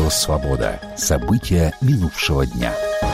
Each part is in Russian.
Радио «Свобода». События минувшего дня.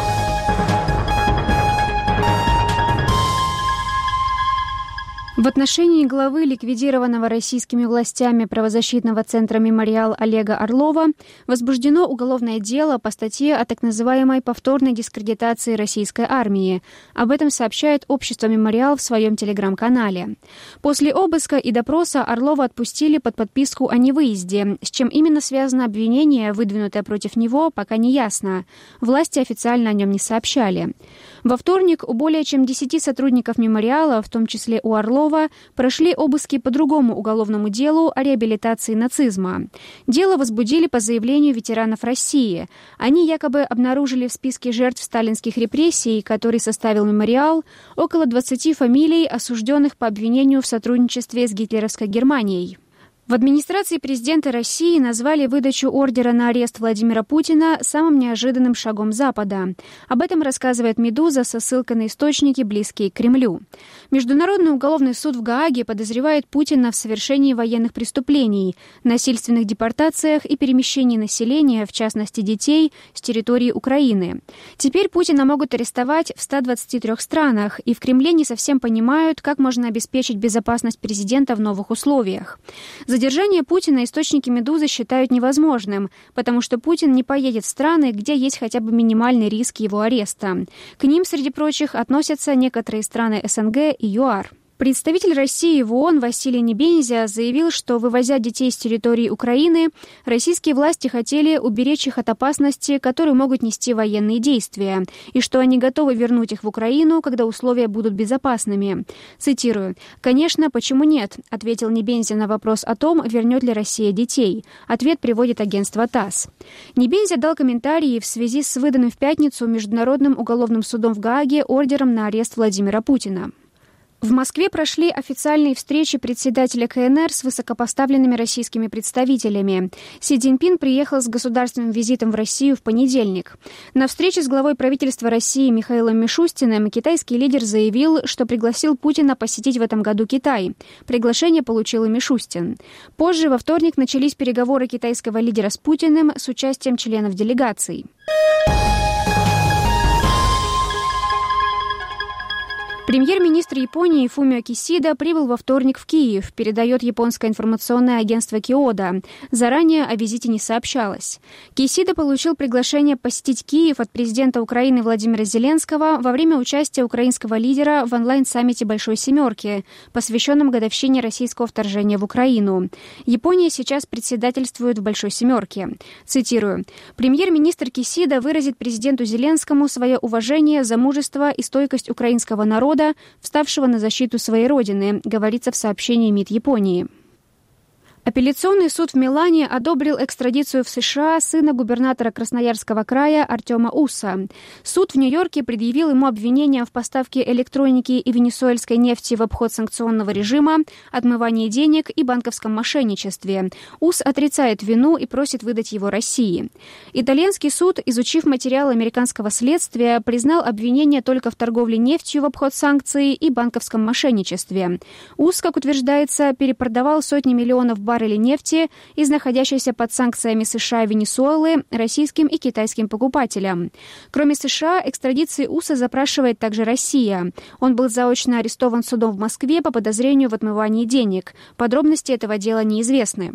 В отношении главы ликвидированного российскими властями правозащитного центра «Мемориал» Олега Орлова возбуждено уголовное дело по статье о так называемой повторной дискредитации российской армии. Об этом сообщает общество «Мемориал» в своем телеграм-канале. После обыска и допроса Орлова отпустили под подписку о невыезде. С чем именно связано обвинение, выдвинутое против него, пока не ясно. Власти официально о нем не сообщали. Во вторник у более чем 10 сотрудников «Мемориала», в том числе у Орлова, прошли обыски по другому уголовному делу о реабилитации нацизма. Дело возбудили по заявлению ветеранов России. Они якобы обнаружили в списке жертв сталинских репрессий, который составил «Мемориал», около 20 фамилий, осужденных по обвинению в сотрудничестве с гитлеровской Германией. В администрации президента России назвали выдачу ордера на арест Владимира Путина самым неожиданным шагом Запада. Об этом рассказывает «Медуза» со ссылкой на источники, близкие к Кремлю. Международный уголовный суд в Гааге подозревает Путина в совершении военных преступлений, насильственных депортациях и перемещении населения, в частности детей, с территории Украины. Теперь Путина могут арестовать в 123 странах, и в Кремле не совсем понимают, как можно обеспечить безопасность президента в новых условиях. Задержание Путина источники «Медузы» считают невозможным, потому что Путин не поедет в страны, где есть хотя бы минимальный риск его ареста. К ним, среди прочих, относятся некоторые страны СНГ и ЮАР. Представитель России в ООН Василий Небензя заявил, что, вывозя детей с территории Украины, российские власти хотели уберечь их от опасности, которую могут нести военные действия, и что они готовы вернуть их в Украину, когда условия будут безопасными. Цитирую: «Конечно, почему нет?» — ответил Небензя на вопрос о том, вернет ли Россия детей. Ответ приводит агентство ТАСС. Небензя дал комментарии в связи с выданным в пятницу Международным уголовным судом в Гааге ордером на арест Владимира Путина. В Москве прошли официальные встречи председателя КНР с высокопоставленными российскими представителями. Си Цзиньпин приехал с государственным визитом в Россию в понедельник. На встрече с главой правительства России Михаилом Мишустиным китайский лидер заявил, что пригласил Путина посетить в этом году Китай. Приглашение получил и Мишустин. Позже, во вторник, начались переговоры китайского лидера с Путиным с участием членов делегаций. Премьер-министр Японии Фумио Кисида прибыл во вторник в Киев, передает японское информационное агентство Киода. Заранее о визите не сообщалось. Кисида получил приглашение посетить Киев от президента Украины Владимира Зеленского во время участия украинского лидера в онлайн-саммите «Большой семерки», посвященном годовщине российского вторжения в Украину. Япония сейчас председательствует в «Большой семерке». Цитирую: «Премьер-министр Кисида выразит президенту Зеленскому свое уважение за мужество и стойкость украинского народа, вставшего на защиту своей родины», говорится в сообщении МИД Японии. Апелляционный суд в Милане одобрил экстрадицию в США сына губернатора Красноярского края Артема Уса. Суд в Нью-Йорке предъявил ему обвинения в поставке электроники и венесуэльской нефти в обход санкционного режима, отмывании денег и банковском мошенничестве. Ус отрицает вину и просит выдать его России. Итальянский суд, изучив материалы американского следствия, признал обвинения только в торговле нефтью в обход санкций и банковском мошенничестве. Ус, как утверждается, перепродавал сотни миллионов баррелей нефти из находящейся под санкциями США и Венесуэлы российским и китайским покупателям. Кроме США, экстрадиции Уса запрашивает также Россия. Он был заочно арестован судом в Москве по подозрению в отмывании денег. Подробности этого дела неизвестны.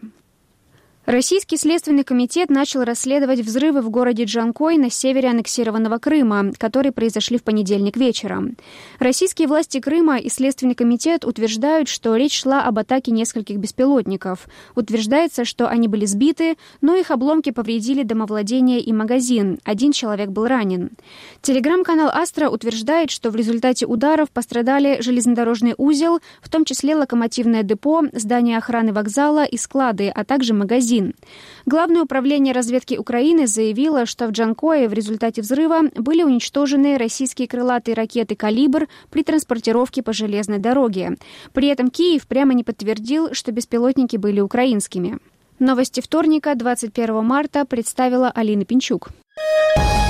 Российский следственный комитет начал расследовать взрывы в городе Джанкой на севере аннексированного Крыма, которые произошли в понедельник вечером. Российские власти Крыма и Следственный комитет утверждают, что речь шла об атаке нескольких беспилотников. Утверждается, что они были сбиты, но их обломки повредили домовладение и магазин. Один человек был ранен. Телеграм-канал «Астра» утверждает, что в результате ударов пострадали железнодорожный узел, в том числе локомотивное депо, здание охраны вокзала и склады, а также магазин. Главное управление разведки Украины заявило, что в Джанкое в результате взрыва были уничтожены российские крылатые ракеты «Калибр» при транспортировке по железной дороге. При этом Киев прямо не подтвердил, что беспилотники были украинскими. Новости вторника, 21 марта, представила Алина Пинчук.